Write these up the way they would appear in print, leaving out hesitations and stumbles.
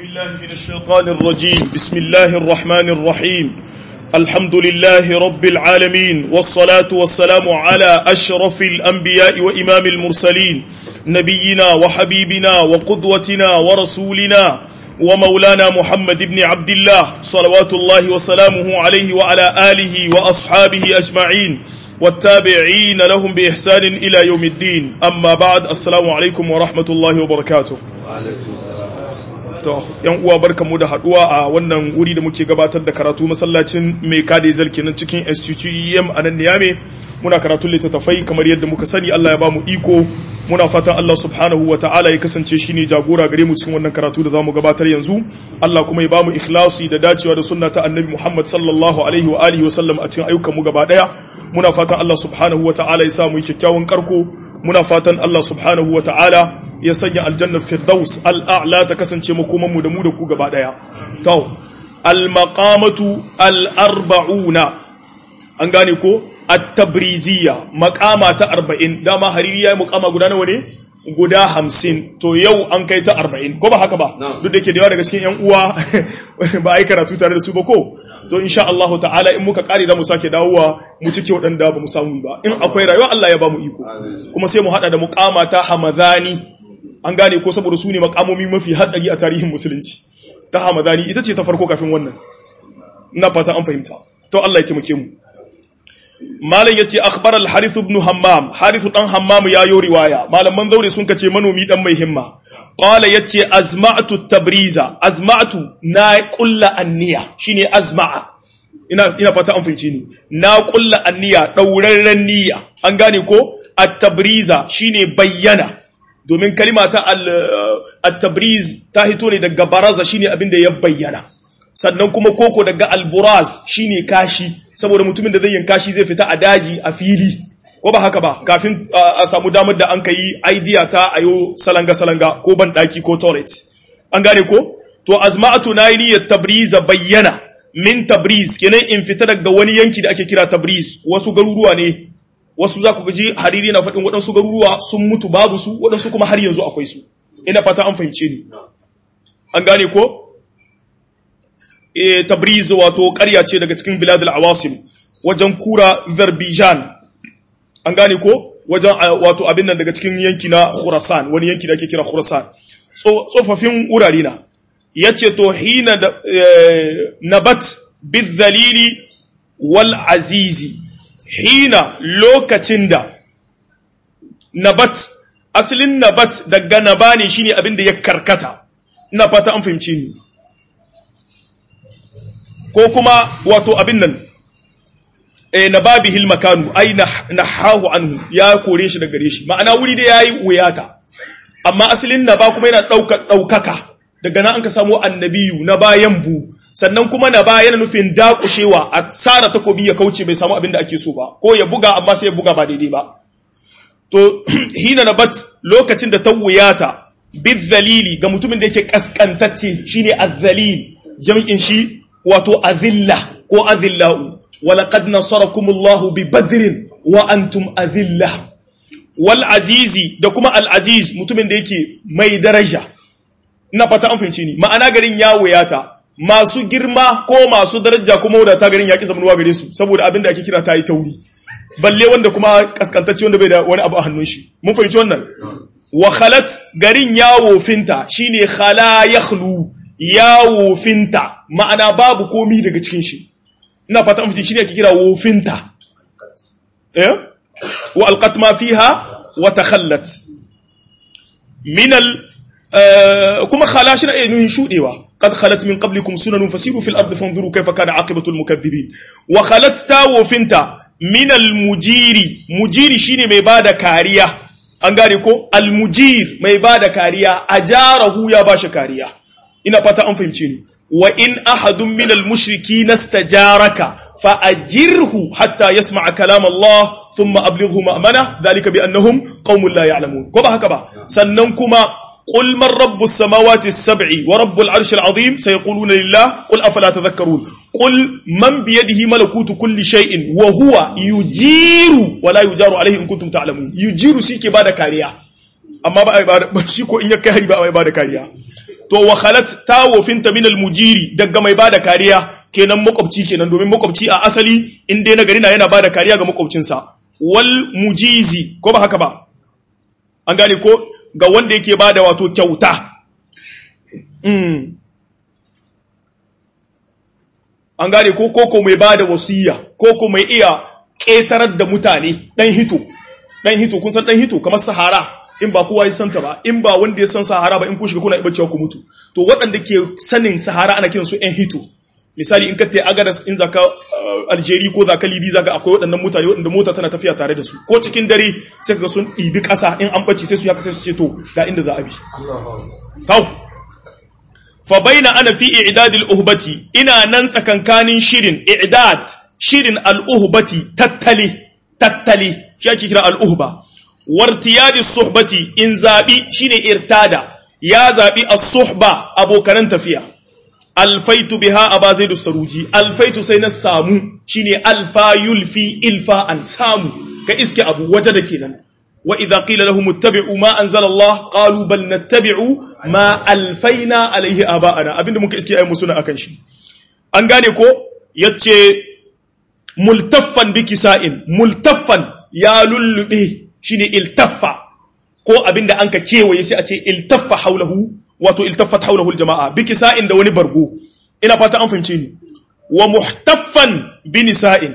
بالله من الشيطان الرجيم بسم الله الرحمن الرحيم الحمد لله رب العالمين والصلاة والسلام على أشرف الأنبياء وإمام المرسلين نبينا وحبيبنا وقدوتنا ورسولنا ومولانا محمد بن عبد الله صلوات الله وسلامه عليه وعلى آله وأصحابه أجمعين والتابعين لهم بإحسان إلى يوم الدين أما بعد السلام عليكم ورحمة الله وبركاته to yan uwa barkamu da haduwa a wannan wuri da muke gabatar da karatu masallacin mai kade zalkenan cikin STTEM a nan Niamey muna karatun littattafai kamar yadda muka sani Allah ya bamu iko muna fatan Allah subhanahu wataala ya kasance shine jagora gare mu cikin wannan karatu da zamu gabatar yanzu Allah kuma ya bamu ikhlasi da dacewa da sunna ta Annabi Muhammad sallallahu alaihi wa alihi wa sallam a cikin ayyukan mu gaba daya muna fatan Allah subhanahu wataala ya sa mu kyakkyawan karko muna fatan Allah subhanahu wataala ya sanya aljannar firdaus al'a'la ta kasance makomanmu da mu da ku gaba daya to al-maqamatu al-arba'una an gane ko at-tabriziyya maqama ta 40 dama hariri yayi maqama guda nawa ne guda 50 to yau an kai ta 40 ko ba haka ba duk da yake da yawa daga cikin yan uwa ba ai karatu tare da su ba ko so insha Allah ta'ala in muka kare zamu sake dawowa mu cike wadanda ba mu samu ba in akwai rayuwa Allah ya ba mu iko kuma sai mu hada da muqama ta hamadani an gane ko saboda su ne makamomi mafi hatsari a tarihin musulunci ta hamadani ita ce ta farko kafin wannan ina fata an fahimta to Allah ya taimake mu malam yace akhbar al-harith ibn hammam harith dan hammam ya yo riwaya malaman zaure sun kace manomi dan mai himma qala yace azma'tu tabriza azma'tu na qulla anniya shine azma'a ina fata an fahimci ni na qulla anniya daurarren niyya an gane ko at-tabriza shine bayyana domin kalima ta al-tabriz ta hito ne daga baraza shine abin da ya bayyana sannan kuma koko daga al-buraz shine kashi saboda mutumin da zai yin kashi zai fita a daji a fili ko ba haka ba kafin a samu damar da an kai idea ta ayo salanga ko ban daki ko toilet an gane ko to azma'atu nayniyat tabriz bayyana min tabriz kenan in fita daga wani yanki da ake kira tabriz wasu garuruwa ne wasu za ku gaji hariri na faɗin waɗansu garuruwa sun mutu babu su waɗansu kuma har yanzu akwai su ina fata an fahimce ni an gane ko tabriz wato ƙarya ce daga cikin biladul awasim wajen kura Azerbaijan an gane ko wajen wato abin nan daga cikin yanki na Khurasan wani yanki da ake kira Khurasan tsofaffin wurare na yace to hina nabat bizalili wal azizi hina lokacin da nabat asalin nabat daga nabani shine abin da ya karkata ina fata an fahimci ni ko kuma wato abin nan nababihil makanu ay nahahu anhu ya kore shi daga gare shi ma'ana wuri da yayi wuyata amma asalin naba kuma yana daukaka daga nan an ka samu annabiyu na bayan bu sannan kuma na ba yana nufin dakushewa a tsara takobi ya kauce bai samu abin da ake so ba ko ya buga amma sai ya buga ba daidai ba to hina nabat lokacin da tawuyata bizalili ga mutumin da yake kaskantacce shine azzalil jami'in shi wato azilla ko azillau walaqad nasarakumullahu bibadrin wa antum azilla wal azizi da kuma al aziz mutumin da yake mai daraja ina fata an fahimci ni ma'ana garin ya wuyata masu girma ko masu daraja kuma wadata garin ya kisa manuwa gare su saboda abin da ake kira ta yi tauri balle wanda kuma kaskantacce wanda bai da wani abu a hannun shi mun fahimci wannan wa khalat garin ya wofinta shine khala yakhlu ya wofinta ma'ana babu komi daga cikin shi ina fata an fahimci shine ake kira wofinta wa alqat ma fiha wa takhallat min al kuma khala shi ne nuhin shudewa قد خلت من قبلكم سنن فسيروا في الأرض فانظروا كيف كان عاقبة المكذبين وخلت تاو فينتا من المجير مجير شيني مي بادا كاريا an gane ko almujir mai bada kariya ajarahu ya bashi kariya ina fata an fahimce ni wa in ahadun min almushrikeen istajaraka fa ajirhu hatta yasma'a kalam Allah thumma ablighu ma'mana dhalika bi annahum qaumun la ya'lamun ko ba haka ba sannan kuma قل من رب السماوات السبع ورب العرش العظيم سيقولون لله قل أفلا تذكرون قل من بيده ملكوت كل شيء وهو يجير ولا يجار عليه إن كنتم تعلمون يجير سيكي بعد كاريا amma ba a ibada shi ko in ya kai hari ba a ibada kariya to wa khalat tawofinta min almujiri daga mai bada kariya kenan makwabci kenan domin makwabci a asali in dai na gari na yana bada kariya ga makwabcinsa wal mujizi ko ba haka ba an gane ko ga wanda yake bada wato kyauta an gane ko koko mai bada wasiya koko mai iya ƙetarar da mutane dan hito kun san dan hito kamar sahara in ba kowa ya santa ba in ba wanda ya san sahara ba in ku shiga kuna ibacewa ku mutu to waɗanda ke sanin sahara ana kiransu ɗan hito misali in ka tayi agadas in zaka Algeria ko zaka Libya zaka akwai waɗannan mutane waɗanda mota tana tafiya tare da su ko cikin dare sai kaga sun ɗibi ƙasa in an bace sai su haka sai su ce to ga inda za a bi kaw fa baina ana fi i'dadil uhbati ina nan tsakankanin shirin al-uhbati tattali shi ake kira al-uhba wartiyadi suhbati in zabi shine irtada ya zabi as-suhba abokan tafiya alfaitu biha aba zaidu saruji alfaitu sai na samu shine alfa yulfi ilfa an samu ka iske abu waje da kenan wa idha qila lahum ittabi'u ma anzala Allah qalu bal nattabi'u ma alfaina alayhi aba'ana abinda muka iske ayi musuna akan shi an gane ko yace multaffan bikisa'in multaffan ya lullube shine iltaffa ko abinda anka kewaye sai a ce iltaffa haulahu wato iltaffat haulahu aljama'a bikisa'in da wani bargo ina fata an fahimce ni wa muhtaffan binisa'in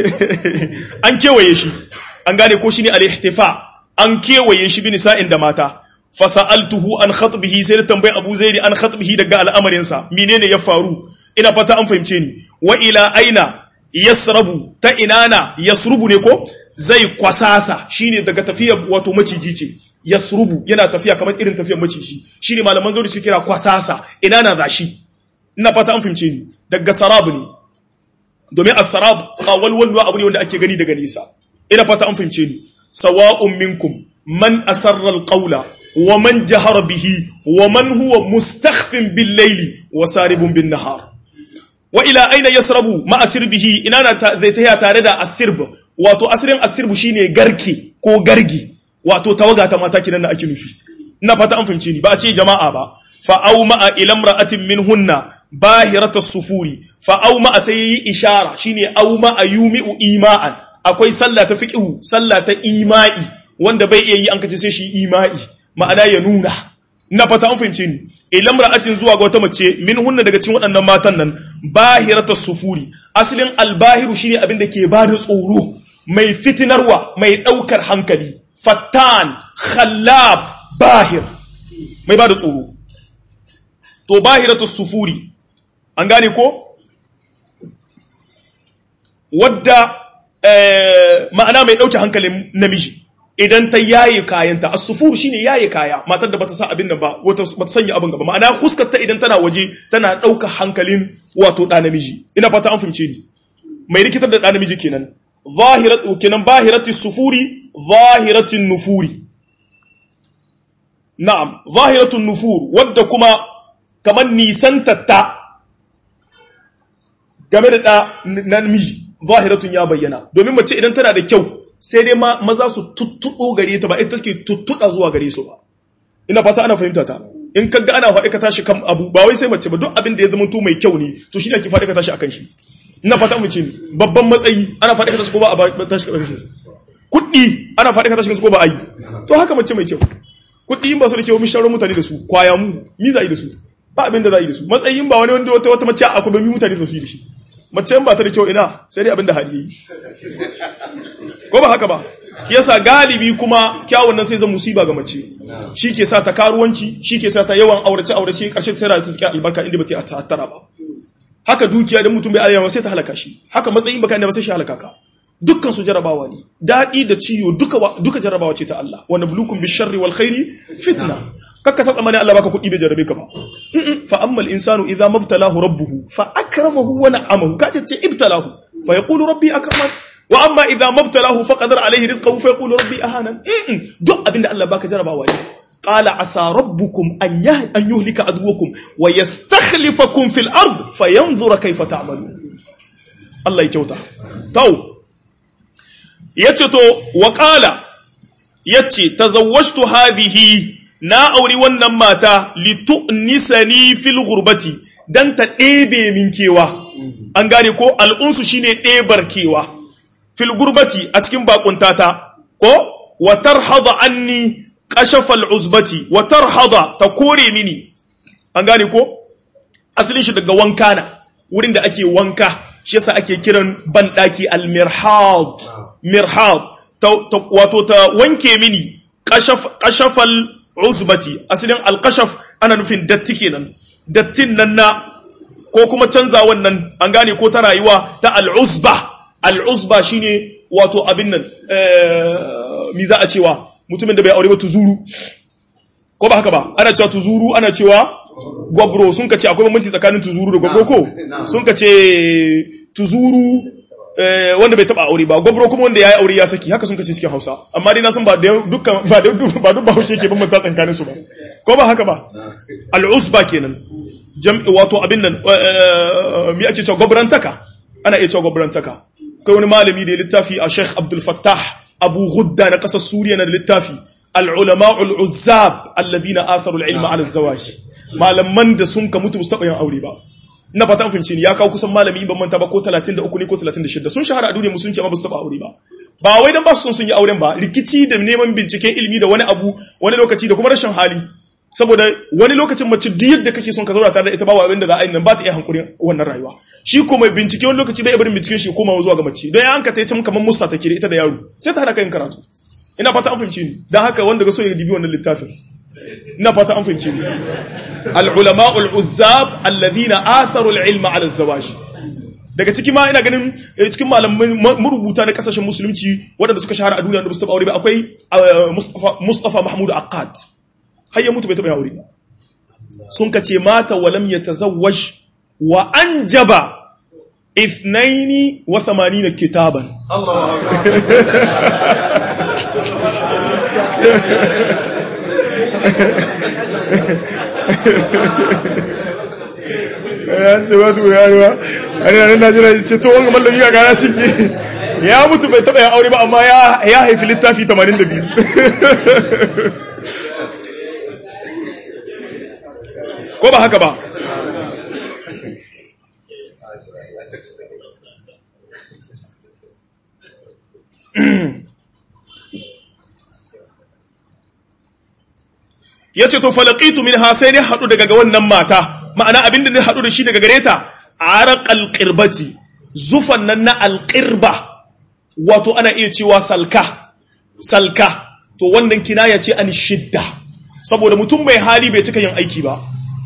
an kewaye shi an gane ko shine al-ihtifa an kewaye shi binisa'in da mata fasa'altuhu an khatbihi sai da tambayi Abu Zaid an khatbihi daga al'amarin sa menene ya faru ina fata an fahimce ni wa ila aina yasrabu ta inana yasrubu ne ko zai kwasasa shine daga tafiya wato maciji ce yasrubu yana tafiya kamar irin tafiyar maciji shine malaman zauri su kira kwasasa inana zashi ina fata an fahimce ni daga sarab ne domin as-sarab qawalwal abu ne wanda ake gani daga nisa ina fata an fahimce ni sawa'un minkum man asarra al-qawla wa man jahara bihi wa man huwa mustakhfin bil-layli wa saribun bin-nahar wa ila aina yasrabu ma asirbihi inana zai tahiya tare da asirb wato asirin asirbu shine garke ko gargi wato tawaga ta mata kinan da ake nufi ina fata an fahimce ni ba a ce jama'a ba fa auma ila imra'atin minhunna bahiratus sufuri fa auma sai ishara shine auma ayumi'u ima'an akwai sallah ta fiqhu sallah ta ima'i wanda bai iya yi an kace sai shi ima'i ma'ana ya nuna ina fata an fahimce ni ila imra'atin zuwa ga wata mace minhunna daga cikin waɗannan matan nan bahiratus sufuri asalin albahiru shine abin da ke bada tsoro mai fitinarwa mai daukar hankali fattan khallab bahir mai bada tsoro to bahiratus sufuri an gane ko wadda ma'ana mai dauke hankalin namiji idan ta yaye kayanta as-sufur shine yaye kaya matar da bata sa abin nan ba wata bata sanya abin gaba ma'ana huskarta idan tana waje tana dauka hankalin wato da namiji ina fata an fahimce ni mai rikitar da namiji kenan zahiratu kenan bahiratus sufuri zahiratin nufuri na'am zahiratun nufur wadda kuma kaman nisantatta game da namiji zahiratun ya bayyana domin mace idan tana da kyau sai dai maza su tuttudo gare ta ba ita take tuttuda zuwa gare su ba ina fata ana fahimta ta in kaga ana faɗi ka tashi kan abu ba wai sai mace ba duk abin da ya zama to mai kyau ne to shi ne ake faɗi ka tashi akan shi ina fata mu ce babban matsayi ana faɗi ka tashi ko ba a tashi akan shi kuɗi ana faɗi ka tashi ko ba a yi to haka mace mai kyau kuɗi in ba su da kyau mun sharon mutane da su kwaya mu mi za yi da su ba abin da za yi da su matsayin ba wani wanda wata mace akwai ba mi mutane da su yi da shi mace ba ta da kyau ina sai dai abin da hali yi ko ba haka ba shi yasa galibi kuma kyawun nan sai zan musiba ga mace shi ke sa ta karuwanci shi ke sa ta yawan aurace karshe sai ta tsaya albarka inda ba ta tattara ba haka dukiya da mutum bai ayyama sai ta halaka shi haka matsayin baka inda ba sai shi halaka ka dukkan su jarabawa ne dadi da ciwo duka jarabawa ce ta Allah wa nablukum bisharri wal khairi fitna kakka sa tsamani Allah baka kudi bai jarabe ka ba fa ammal insanu idza mabtalahu rabbuhu fa akramahu wa na'amahu kace ce ibtalahu fa yaqulu rabbi akraman wa amma idza mabtalahu faqadara alayhi rizqahu fa yaqulu rabbi ahana duk abinda Allah baka jarabawa ne qala asa rabbukum an yuhlika adwakum wa yastakhlifakum fil ard fayanzura kayfa ta'malun Allah ya kyauta yace to wa qala yace tazawwajtu hadhihi na auri wannan mata litu'nisani fil ghurbati dan ta ɗebe min kewa an gane ko al'unsu shine ɗebar kewa fil gurbati a cikin bakuntata ko wa tarhada anni kashafa al'uzbati wa tarhada ta kore mini an gane ko asalin shi daga wanka na wurin da ake wanka shi yasa ake kiran bandaki al-mirhad mirhad wato ta wanke mini kashafa al'uzbati asalin al-kashaf ana nufin datti kenan dattin nan na ko kuma canza wannan an gane ko ta rayuwa ta al'uzba shine wato abin nan mi za a cewa mutumin da bai aure ba tuzuru ko ba haka ba ana cewa tuzuru ana cewa gwabro sun kace akwai bambanci tsakanin tuzuru da gwabro ko sun kace tuzuru wanda bai taba aure ba gwabro kuma wanda yayi aure ya saki haka sun kace cikin Hausa amma dai na san ba dukkan ba duk Bahaushe yake bambanta tsakanin su ba ko ba haka ba al'uzba kenan jam'i wato abin nan mi ake cewa gobrantaka ana iya cewa gobrantaka kai wani malami da littafi a Sheikh Abdul Fattah Abu Ghudda na kasar Suriya na littafi al-ulama al-uzzab alladhina atharu al-ilma ala az-zawaj malaman da sun ka mutu su taba yin aure ba ina fata an fahimce ni ya kawo kusan malami ban manta ba ko 33 ne ko 36 sun shahara a duniya musulunci amma ba su taba aure ba ba wai dan ba su sun yi auren ba rikici da neman binciken ilimi da wani abu wani lokaci da kuma rashin hali saboda wani lokacin mace duk yadda kake son ka zauna tare da ita ba wa abin da za a yi nan ba ta iya hankulin wannan rayuwa shi ko mai bincike wani lokaci bai barin binciken shi koma zuwa ga mace don ya hanka ta yi kamar musa take da ita da yaro sai ta hada kayan karatu ina fata an fahimce ni dan haka wanda ga so ya dibi wannan littafin ina fata an fahimce ni al-ulama al-uzzab alladhina atharu al-ilma ala az-zawaj daga ciki ma ina ganin cikin malaman marubuta na kasashen musulunci waɗanda suka shahara a duniya da su taba aure ba akwai Mustafa Mahmud Aqad har ya mutu bai taba aure sun kace mata walam yatazawwaj wa anjaba 82 kitaban ya ce wato yaruwa ana nan Najeriya ce to wanga mallaki ga gara shike ya mutu bai taba ya aure ba amma ya haifi littafi 82 ko ba haka ba yace to falaqitu minha sai ne hadu daga wannan mata ma'ana abinda ne hadu da shi daga gareta araqal qirbati zufan nan na alqirba wato ana iya cewa salka to wannan kinaya ce an shidda saboda mutum mai hali bai cika yin aiki ba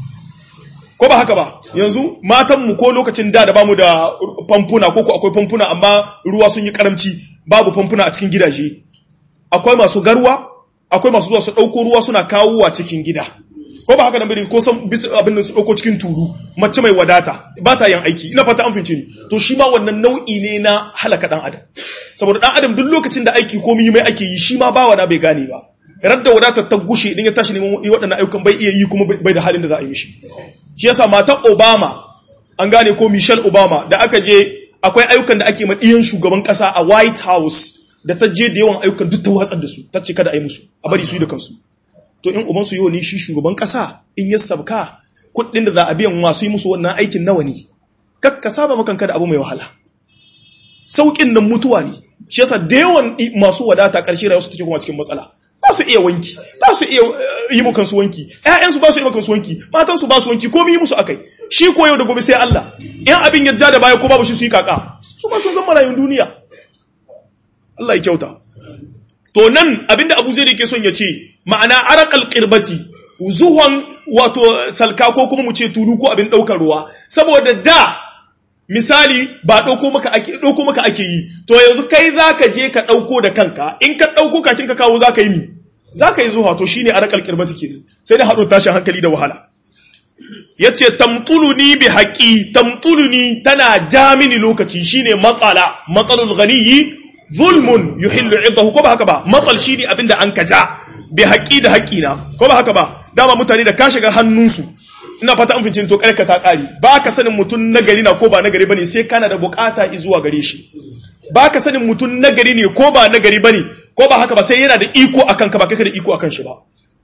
ko ba haka ba yanzu matanmu ko lokacin da bamu da famfuna ko akwai famfuna amma ruwa sun yi karamci babu famfuna a cikin gidaje akwai masu garwa akwai masu zuwa su dauko ruwa suna kawowa cikin gida ko ba haka nan bane ko san abin da su dauko cikin turu mace mai wadata ba ta yin aiki ina fata an fince ni to shi ma wannan nau'i ne na halaka dan adam saboda dan adam duk lokacin da aiki komai mai ake yi shi ma ba wada bai gane ba radda wadata ta gushe idan ya tashi neman waɗannan ayyukan bai iya yi kuma bai da halin da za a yi shi yasa matar Obama an gane ko Michelle Obama da aka je akwai ayyukan da ake madiyan shugaban kasa a White House da ta je da yawan ayyukan duk ta watsar da su ta ce kada a yi musu a bari su yi da kansu to in uban su yau ne shi shugaban kasa in ya sabka kuɗin da za a biyan wasu yi musu wannan aikin nawa ne kakka saba makanka da abu mai wahala saukin nan mutuwa ne shi yasa da yawan masu wadata ƙarshe rayuwarsu take kuma cikin matsala ba su iya wanki ba su iya yi mu kansu wanki ƴaƴansu ba su yi mu kansu wanki matansu ba su wanki komai yi musu akai shi ko yau da gobe sai Allah in abin ya ja da baya ko babu shi su yi kaka su ba sun zama rayuwar duniya Allah ya kyauta to nan abinda Abu Zaid yake son ya ce ma'ana araqal qirbati zuhon wato salka ko kuma mu ce tulu ko abin daukar ruwa saboda da misali ba dauko maka ake yi to yanzu kai zaka je ka dauko da kanka in ka dauko kakin ka kawo zaka yi mi zaka yi zuwa to shine arqal qirbati kenan sai da hado tashin hankali da wahala yace tamtuluni bi haqi tamtuluni tana jamini lokaci shine matsalul ghaniyi zulmun yuhillu 'irdahu ko ba haka ba matsal shine abinda an kaja bi haqi da haqina ko ba haka ba dama mutane da ka shiga hannunsu ina fata an fice to karka ta kare ba ka sanin mutun nagari na ko ba nagari bane sai kana da bukata zuwa gare shi ba ka sanin mutun nagari ne ko ba nagari bane ko ba haka ba sai yana da iko akan ka ba kai da iko akan shi ba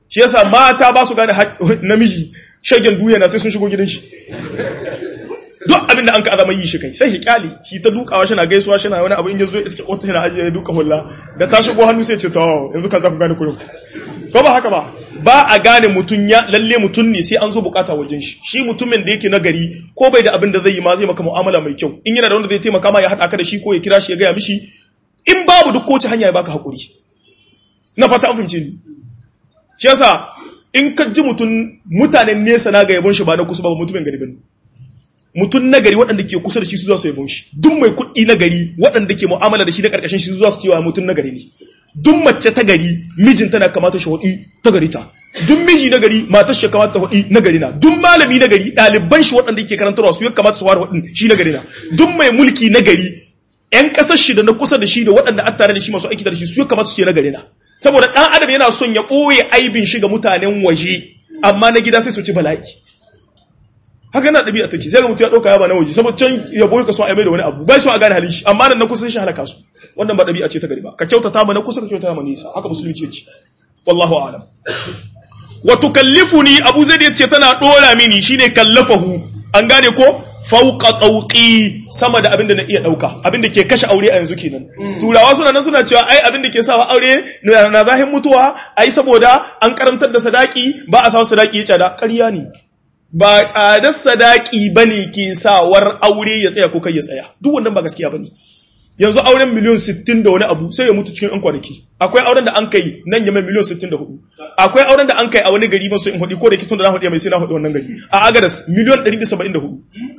shi yasa mata ba su gane namiji shagen duniya na sai sun shigo gidan shi duk abin da an ka azama yi shi kai sai shi kyale shi ta dukawa shi na gaisuwa shi na wani abu in yazo iske wata yana ajiye ya duka hulla da ta shigo hannu sai ce to yanzu kan za ku gane kullum ko ba haka ba a gane mutun ya lalle mutun ne sai an zo bukata wajen shi shi mutumin da yake nagari ko bai da abin da zai yi ma zai maka mu'amala mai kyau in yana da wanda zai taimaka ma ya hada ka da shi ko ya kira shi ya gaya mishi in babu duk kowace hanya ya baka hakuri na fata an fahimce ni shi yasa in ka ji mutanen nesa na ga yabon shi ba na kusa ba mutumin gari bane mutun nagari waɗanda ke kusa da shi su za su yabon shi duk mai kuɗi nagari waɗanda ke mu'amala da shi da karkashin shi su za su cewa mutun nagari ne duk mace ta gari mijinta na kamata shi hudi ta gari ta duk miji na gari matar shi kamata ta hudi na gari na duk malami na gari ɗaliban shi waɗanda yake karantarwa su ya kamata su fara hudin shi na gari na duk mai mulki na gari ƴan ƙasar shi da na kusa da shi da waɗanda a tare da shi masu aiki da shi su ya kamata su ce na gari na saboda ɗan adam yana son ya ɓoye aibin shi ga mutanen waje amma na gida sai su ci bala'i haka na ɗabi'a take sai ga mutum ya ɗauka yaba na waje saboda can ya boye ka so a mai da wani abu bai so a gane halin shi amma nan na kusa shi halaka su wannan ba ɗabi'a ce ta gari ba ka kyautata ma na kusa ka kyautata ma nisa haka musulunci ya ce wallahu a'lam wa tukallifuni abu zaid ya ce tana dora mini shine kallafahu an gane ko fauqa tawqi sama da abinda na iya dauka abinda ke kashe aure a yanzu kenan turawa suna nan suna cewa ai abinda ke sawa aure na zahin mutuwa ai saboda an karantar da sadaki ba a sawa sadaki ya tsada ƙarya ne ba tsadar sadaki bane ke sawar aure ya tsaya ko kai ya tsaya duk wannan ba gaskiya bane yanzu auren miliyan 60 da wani abu sai ya mutu cikin an kwanaki akwai auren da an kai nan ya mai miliyan 64 akwai auren da an kai a wani gari ba so in hudi ko da kitun da na hudi mai sai na hudi wannan gari a Agadas miliyan 174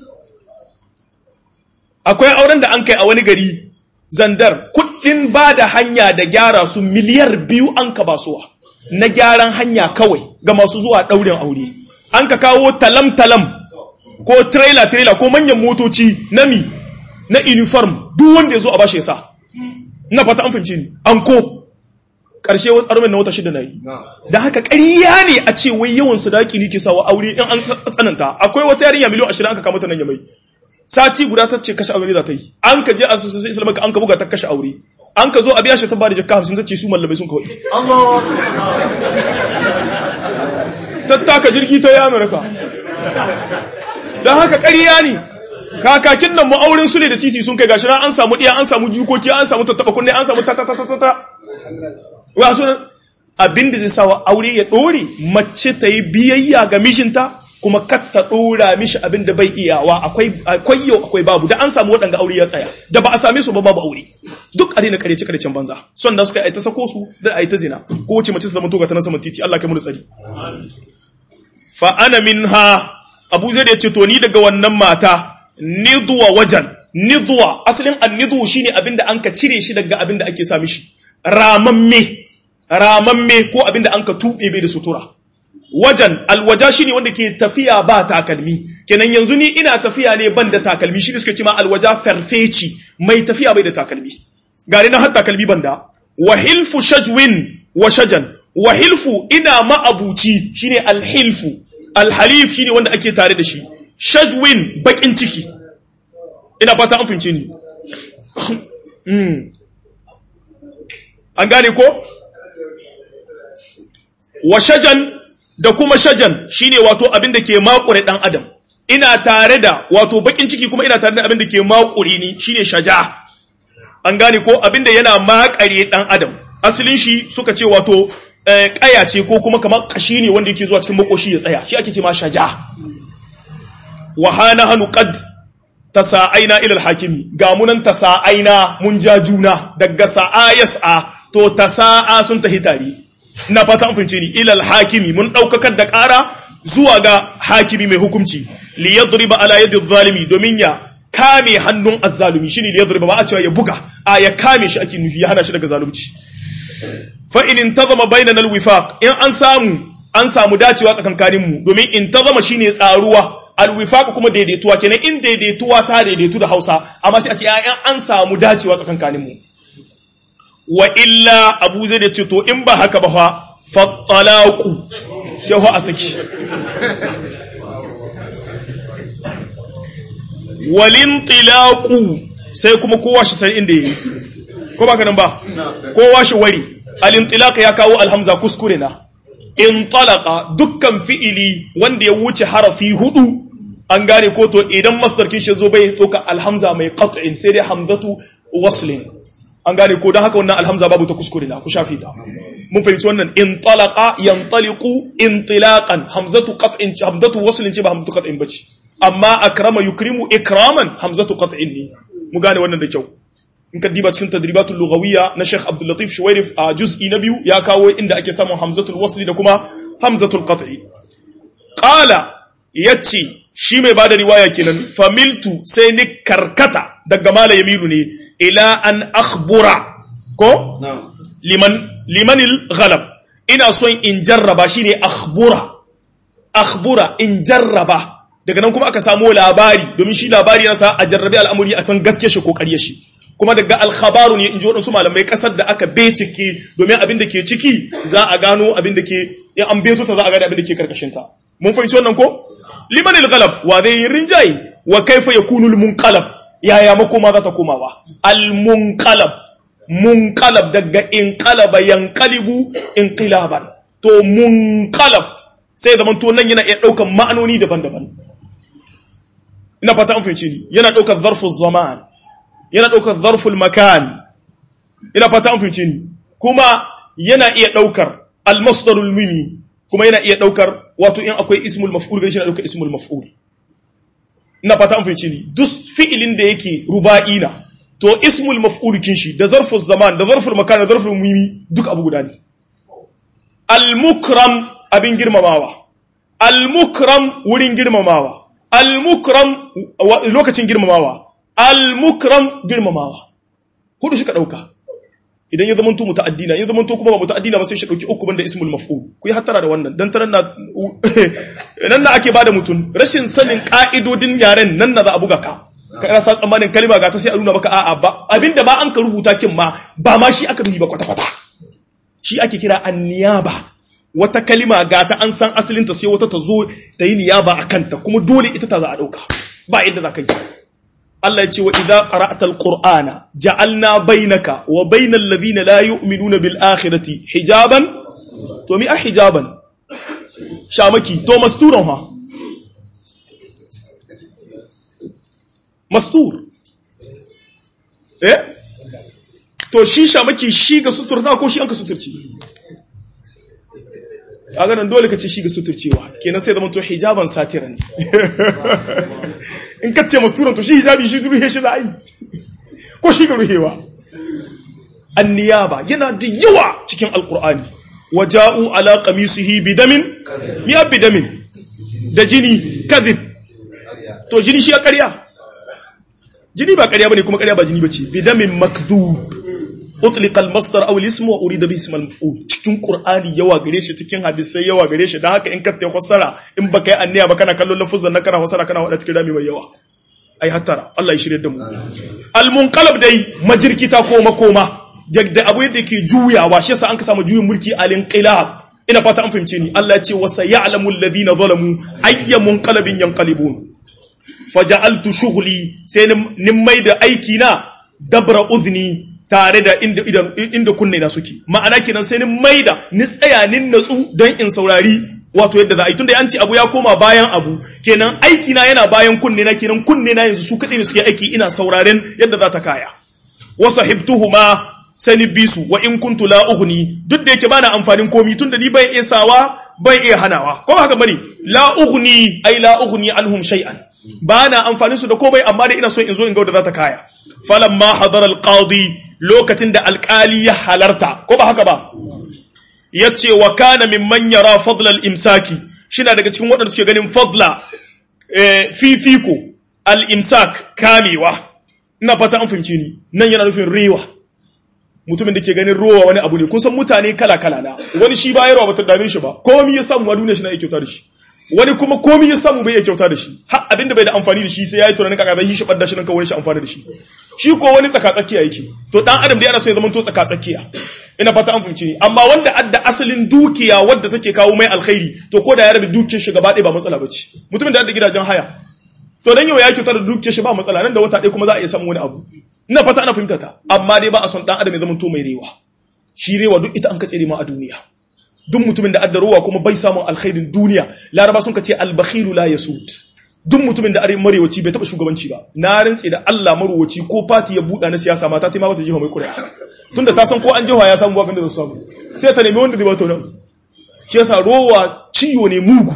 akwai auren da an kai a wani gari Zandar kudin ba da hanya da gyara su miliyar 2 an ka basuwa na gyaran hanya kawai ga masu zuwa daurin aure an ka kawo talam-talam ko trailer ko manyan motoci na uniform duk wanda ya zo a bashi ya sa na fata an fahimci ni an ko ƙarshe wani armen na wata 6 na yi da haka ƙarya ne a ce wai yawan sadaki ne ke sawa aure in an tsananta akwai wata yarinya miliyan 20 aka kama ta nan ya mai sati guda ta ce kashe aure za ta yi an ka je a sosai islamaka an ka buga ta kashe aure an ka zo a biya shi ta ba da jaka 50 ta ce su mallamai sun kawai tattaka jirgi ta yi Amurka don haka ƙarya ne kakakin nan ma'aurin su ne da sisi sun kai gashi nan an samu ɗiya an samu jikoki an samu tattaba kunne an samu ta wasu abinda zai sawa aure ya ɗore mace ta yi biyayya ga mishinta kuma katta ɗora mishi abinda bai iyawa akwai yau akwai babu da an samu waɗanga aure ya tsaya da ba a same su ba babu aure duk a daina karece karecen banza son da suka yi ta sako su da a yi ta zina ko wace mace ta zama toga ta nan saman titi Allah kai mu tsari fa ana minha Abu Zaid ya ce to ni daga wannan mata nidwa wajan nidwa asalin annidwu shine abinda anka cire shi daga abinda ake sa mishi ramamme ko abinda anka tube bai da sutura wajan alwaja shine wanda ke tafiya ba takalmi kenan yanzu ni ina tafiya ne ban da takalmi shi ne suke cewa alwaja farfeci mai tafiya bai da takalmi gari na har takalmi banda wa hilfu shajwin wa shajan wa hilfu ina ma'abuci shine alhilfu alhalif shine wanda ake tare da shi shajwin bakin ciki ina fata an fince ni an gane ko wa shajan da kuma shajan shine wato abin da ke makure dan adam ina tare da wato bakin ciki kuma ina tare da abin da ke makure ni shine shaja an gane ko abin da yana makare dan adam asalin shi suka ce wato kaya ce ko kuma kamar kashi ne wanda yake zuwa cikin makoshi ya tsaya shi ake ce ma shaja wa hana hanu qad tasa'aina ila al-hakimi ga munan tasa'aina mun ja juna daga sa'a yas'a to tasa'a sun tahi tare na fata an fince ni ila al-hakimi mun daukakar da ƙara zuwa ga hakimi mai hukunci li yadriba ala yadi adh-dhalimi domin ya kame hannun azzalumi shine li yadriba ba a cewa ya buga a ya kame shi ake nufi ya hana shi daga zalunci fa in intazama bainana al-wifaq in an samu dacewa tsakankanin mu domin intazama shine tsaruwa al-wifaq kuma daidaituwa kenan in daidaituwa ta daidaitu da Hausa amma sai a ce an samu dacewa tsakankanin mu wa illa Abu Zaid ya ce to in ba haka ba fa talaqu sai ho a saki walin tilaqu sai kuma kowa shi san inda yayi ko ba kanan ba kowa shi wari al-intilaq ya kawo alhamza kuskure na intalaqa dukkan fi'ili wanda ya wuce harafi hudu an gane ko to idan masdar kin shi zo bai doka alhamza mai qat'in sai dai hamzatu waslin an gane ko dan haka wannan alhamza babu ta kuskure la ku shafi ta mun fahimci wannan intalaqa yantaliqu intilaqan hamzatu qat'in hamzatu waslin ce ba hamzatu qat'in bace amma akrama yukrimu ikraman hamzatu qat'in ne mu gane wannan da kyau in ka diba cikin tadribatul lughawiyya na Sheikh Abdul Latif Shuwairif a juz'i na 2 ya kawo inda ake samun hamzatul wasli da kuma hamzatul qat'i qala yace shi mai bada riwaya kenan familtu sai ni karkata daga mala yamiru ne ila an akhbura ko limanil ghalab ina son in jarraba shine akhbura in jarraba daga nan kuma aka samu labari domin shi labari yana sa a jarrabe al'amuri a san gaske shi ko ƙarya shi kuma daga alkhabaru ne inji waɗansu malamai ƙasar da aka becike domin abin da ke ciki za a gano abin da ke in an beto ta za a gane abin da ke karkashinta mun fahimci wannan ko liman al-ghalab wa zai rinjayi wa kaifa yakunu al-munqalab yaya makoma za ta komawa al-munqalab munqalab daga inqalaba yanqalibu inqilaban to munqalab sai zaman to nan yana iya daukan ma'anoni daban-daban ina fata an fahimci ni yana daukar zarful zaman yana daukar zarful makan ina fata an fahimci ni kuma yana iya daukar al-masdarul mimi kuma yana iya daukar wato in akwai ismul maf'ul gari shi na daukar ismul maf'ul ina fata an fahimci ni duk fi'ilin da yake ruba'ina to ismul maf'ul kin shi da zarful zaman da zarful makan da zarful mimi duk abu guda ne al-mukram abin girmamawa al-mukram wurin girmamawa al-mukram lokacin girmamawa al-mukram girmamawa hudu shi ka dauka idan ya zamanto muta'addina in zamanto kuma ba muta'addina ba sai shi dauki uku banda ismul maf'ul ku yi hattara da wannan dan taran nan na ake bada mutun rashin sanin ka'idodin yaren nan na za a buga ka rasa tsammanin kalma ga ta sai a nuna maka a'a ba abinda ba an ka rubuta kin ma ba ma shi aka dubi ba kwata kwata shi ake kira an-niyaba wata kalima ga ta an san asalin ta sai wata ta zo ta yi niyaba akan ta kuma dole ita ta za a dauka ba inda za ka yi Allah ya ce wa idza qara'ta al-qur'ana ja'alna bainaka wa bainal ladina la yu'minuna bil akhirati hijaban to mi hijaban shamaki to masturan ha mastur to shi shamaki shi ga suturta ko shi an ka suturci kaga nan dole ka ce shi ga suturcewa kenan sai zaman to hijaban satiran in ka ce masturan to shi hijabi shi ruhe shi za a yi ko shi ga ruhewa anniyaba yana da yawa cikin alqur'ani waja'u ala qamisihi bidamin ya bidamin da jini kadhib to jini shi ya ƙarya jini ba ƙarya bane kuma ƙarya ba jini bace bidamin makdhub utliqa al-masdar aw al-ism wa urida bihi ism al-maf'ul cikin qur'ani yawa gare shi cikin hadisi yawa gare shi dan haka in ka tayi fassara in baka yi anniya ba kana kallon lafuzan na kana fassara kana wada cikin rami mai yawa ai hattara Allah ya shirye da mu al-munqalab dai majirkita ko makoma yadda abu yadda yake juyawa shi yasa an ka samu juyin mulki al-inqilab ina fata an fahimce ni Allah ya ce wa sayalamul ladina zalamu ayya munqalabin yanqalibun faja'altu shughli sai nin mai da aiki na dabra uzni tare da inda kunne na suke ma'ana kenan sai ni maida ni tsaya nin natsu dan in saurari wato yadda za a yi tunda yanci abu ya koma bayan abu kenan aiki na yana bayan kunne na kenan kunne na yanzu su kadai ne suke aiki ina sauraren yadda za ta kaya wa sahibtuhuma sai ni bisu wa in kuntu la ughni duk da yake bana amfanin komi tunda ni bai iya sawa bai iya hanawa ko haka bane la ughni ai la ughni anhum shay'an bana amfanin su da komai amma dai ina so in zo in ga wadda za ta kaya falamma hadara alqadi lokacin da alƙali ya halarta ko ba haka ba yace wa kana mimman yara fadla al-imsaki shina daga cikin waɗanda suke ganin fadla fifiko al-imsak kamewa ina fata an fahimce ni nan yana nufin rewa mutumin da ke ganin rowa wani abu ne kun san mutane kala kala na wani shi ba yarwa bata dame shi ba komai ya samu ma duniya shi na yake kyauta da shi wani kuma komai ya samu bai iya kyauta da shi har abinda bai da amfani da shi sai yayi tunanin kaka zai shi badda shi nan kawai shi amfani da shi shi ko wani tsakatsakiya yake to dan adam da yana so ya zama to tsakatsakiya ina fata an fahimci ni amma wanda adda asalin dukiya wadda take kawo mai alkhairi to ko da ya rabi dukiyar shi gaba ɗaya ba matsala bace mutumin da adda gidajen haya to dan yau ya kyauta da dukiyar shi ba matsala nan da wata ɗaya kuma za a iya samu wani abu ina fata ana fahimta ta amma dai ba a son dan adam ya zama to mai rewa shi rewa duk ita an katsere ma a duniya duk mutumin da addarowa kuma bai samun alkhairin duniya laraba sun kace al-bakhilu la yasud duk mutumin da marewaci bai taba shugabanci ba na rantsi da Allah marewaci ko party ya buda na siyasa mata ta ma bata jiha mai ƙuri'a tunda ta san ko an jiha ya samu ba ganda da samu sai ta nemi wanda zai bata nan shi yasa rowa ciwo ne mugu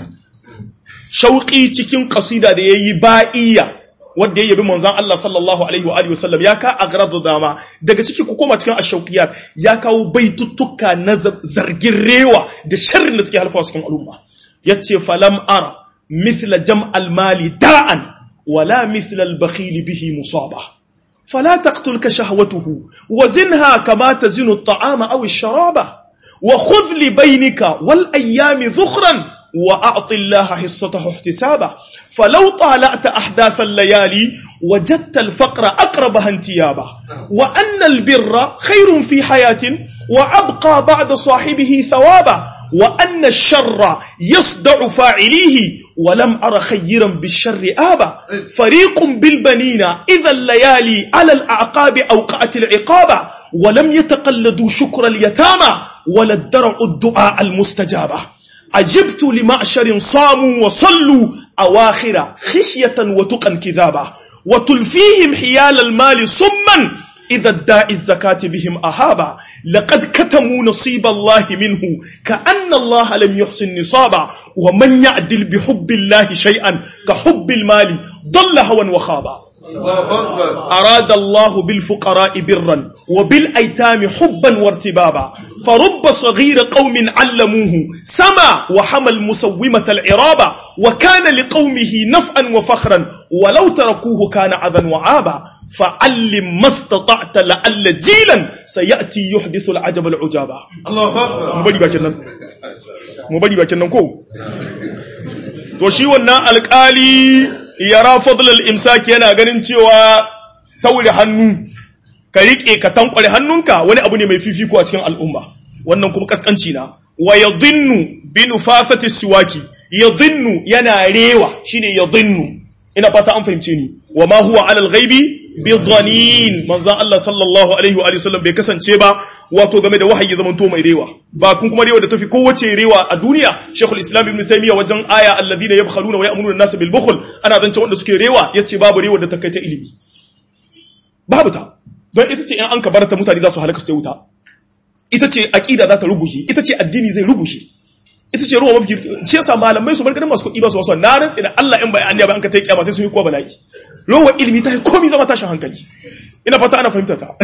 shauqi cikin qasida da yayi ba'iya wanda ya yabi manzon Allah sallallahu alaihi wa alihi wasallam ya ka agradu dama daga ciki ku koma cikin ashauqiyat ya kawo baituttuka na zargin rewa da sharrin da take halfa cikin al'umma yace falam ara mithla jam'al mali da'an wala mithla al-bakhil bihi musaba fala taqtulka shahwatuhu wazinha kama tazinu at-ta'ama aw ash-sharaba wa khudh li baynika wal ayami dhukhran وأعطي الله حصته احتسابا فلو طالعت أحداث الليالي وجدت الفقر أقربها انتيابا وأن البر خير في حياة وأبقى بعد صاحبه ثوابا وأن الشر يصدع فاعليه ولم أر خيرا بالشر آبا فريق بالبنين إذا الليالي على الأعقاب أوقعت العقابا ولم يتقلدوا شكر اليتامى ولا الدرع الدعاء المستجابة عجبت لمعشر صاموا وصلوا أواخر خشية وتقا كذابا وتلفيهم حيال المال صما إذا ادعى الزكاة بهم أهابا لقد كتموا نصيب الله منه كأن الله لم يحسن نصابا ومن يعدل بحب الله شيئا كحب المال ضل هوى وخابا أراد الله بالفقراء برا وبالأيتام حبا وارتبابا فرب صغير قوم علموه سما وحمل مسومة العرابة وكان لقومه نفعا وفخرا ولو تركوه كان عذا وعابا فعلم ما استطعت لعل جيلا سيأتي يحدث العجب العجابا الله أكبر مبالي باكنا كو توشي ونا القالي yara fadlal imsaki yana ganin cewa taure hannu ka rike ka tankware hannunka wani abu ne mai fifiko a cikin al'umma wannan kuma kaskanci na wa yadhinnu bi nufafati siwaki yadhinnu yana rewa shine yadhinnu ina fata an fahimce ni wa ma huwa ala al-ghaibi bi dhanin manzan Allah sallallahu alaihi wa sallam bai kasance ba wato game da wahayi zaman to mai rewa ba kun kuma rewa da tafi kowace rewa a duniya Sheikhul Islam Ibn Taymiyyah wajen aya alladhina yabkhaluna wa ya'muruna an-nasa bil bukhl ana zance wanda suke rewa yace babu rewa da ta kai ta ilimi babu ta don ita ce in an kabarta mutane za su halaka su ta wuta ita ce aqida za ta rugushe ita ce addini zai rugushe ita ce ruwa mafi shi yasa malamai su bar ganin masu kuɗi ba su wasu na rantsi da Allah in bai anniya ba an ka ta kiyama sai sun yi kuwa bala'i ruwa ilimi ta komai zama tashin hankali ina fata ana fahimta ta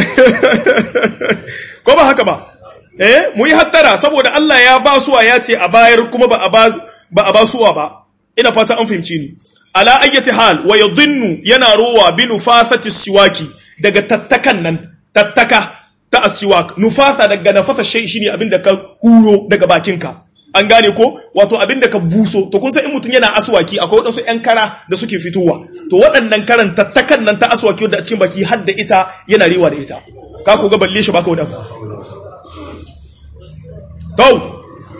ko ba haka ba mu yi hattara saboda Allah ya ba suwa ya ce a bayar kuma ba a ba suwa ba ina fata an fahimci ni ala ayyati hal wa yadhunnu yana ruwa bi nufasati siwaki daga tattakan nan tattaka ta aswak nufasa daga nafasa shay shine abinda ka huro daga bakinka an gane ko wato abinda ka buso to kun san in mutun yana aswaki akwai wadansu ƴan kara da suke fitowa to waɗannan karan tattakan nan ta aswaki wanda a cikin baki har da ita yana rewa da ita ka ko ga balle shi baka wada to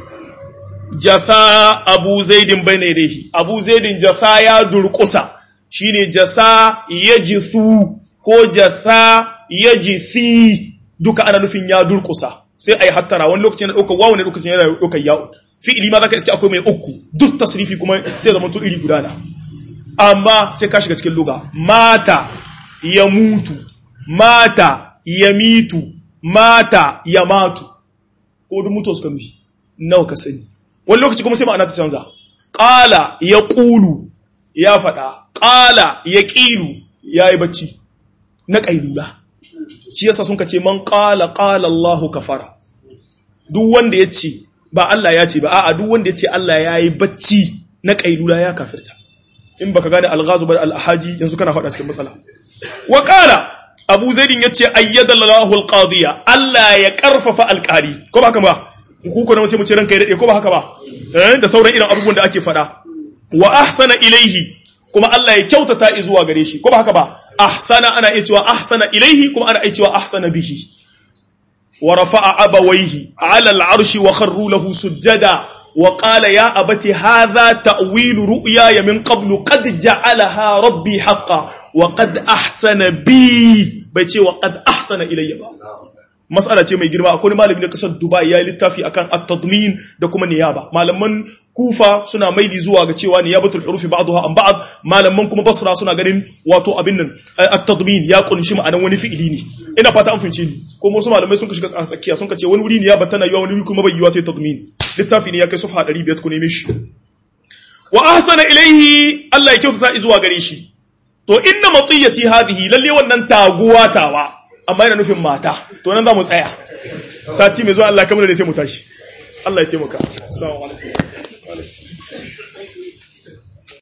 jasa abu zaidin bayna yadayhi abu zaidin jasa ya durkusa shine jasa yajisu ko jasa yajisi duka ana nufin ya durkusa sai ai hattara wani lokacin na daukar wawu ne lokacin yana daukar ya'u fi'ili ma zaka iske akwai mai uku duk tasrifi kuma sai zaman to iri guda na amma sai ka shiga cikin lugha mata ya mutu mata ya mitu mata ya matu ko duk mutu suka nufi nawa ka sani wani lokaci kuma sai ma'ana ta canza qala yaqulu ya fada qala yaqilu yayi bacci na qailula shi yasa sun kace man qala Allahu kafara duk wanda yace ba Allah ya ce ba a'a duk wanda yace Allah yayi bacci na qailula ya kafirta in baka gane al-ghazu bar al-ahaji yanzu kana faɗa cikin matsala wa qala Abu Zaidin yace ayyada Allahu al-qadiya Allah ya karfafa alqari ko ba haka ba ku ko sai mu ce ranka ya dade ko ba haka ba da sauran irin abubuwan da ake faɗa wa ahsana ilaihi kuma Allah ya kyautata zuwa gare shi ko ba haka ba ahsana ana iya cewa ahsana ilaihi kuma ana iya cewa ahsana bihi wa rafa'a abawayhi 'ala al-'arshi wa kharru lahu sujada wa qala ya abati hadha ta'wil ru'yaya min qablu qad ja'alaha rabbi haqqan wa qad ahsana bi bai ce wa qad ahsana ilayya ba mas'ala ce mai girma. Akwai malami na kasar Dubai ya yi littafi akan at-tadmin da kuma niyaba. Malaman Kufa suna maili zuwa ga cewa niyabatul hurufi ba'daha an ba'd, malaman kuma Basra suna ganin wato abin nan at-tadmin ya kunshi ma'anan wani fi'ili ne. Ina fata an fince ni. Ko wasu malamai sun shiga tsakiya sun ce wani wuri niyaba tana yiwa, wani wuri kuma bai yiwa sai tadmin. Littafi ne ya kai safha 500 ku neme shi. Wa ahsana ilayhi, Allah ya kyautata zuwa gare shi. To inna matiyati hadhihi, lalle wannan taguwa tawa, amma yana nufin mata. To nan za mu tsaya. Sati mai zuwa Allah kamar da sai mu tashi. Allah ya taimaka. Assalamu alaikum.